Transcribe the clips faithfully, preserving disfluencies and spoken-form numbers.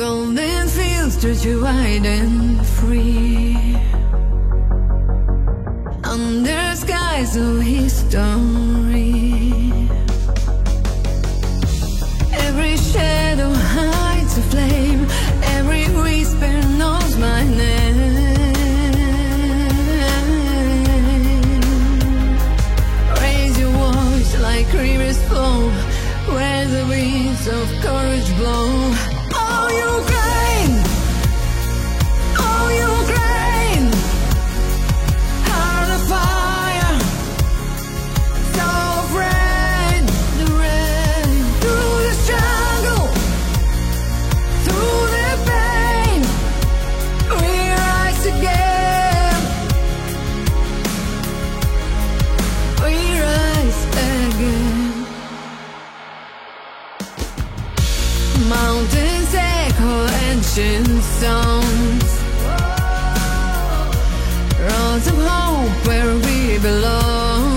Golden fields stretch wide and free, under skies of history. Every shadow hides a flame, every whisper knows my name. Raise your voice like rivers flow, where the winds of courage blow. Oh, Ukraine! Oh, Ukraine! Heart of fire, soul of rain, the rain. Through the struggle, through the pain, we rise again. We rise again. Mountains echo ancient songs, roads of hope where we belong.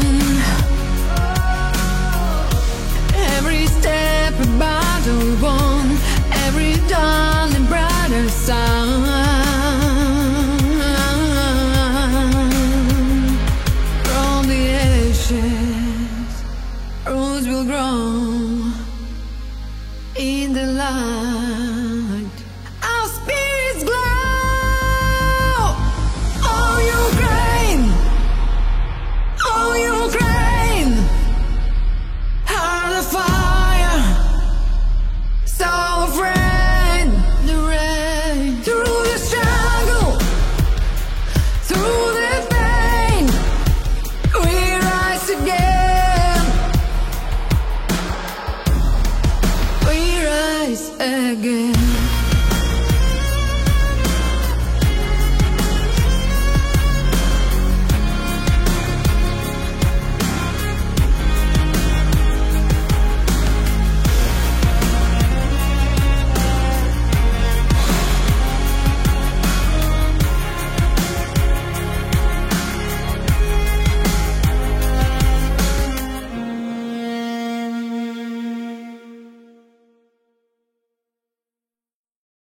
Every step a battle won, every dawn a brighter sun. From the ashes, roots will grow in the light. Our spirits glow. Oh, Ukraine! Oh, Ukraine! Heart of fire, soul of rain, the rain. Through the struggle, through the pain, we rise again. We rise again.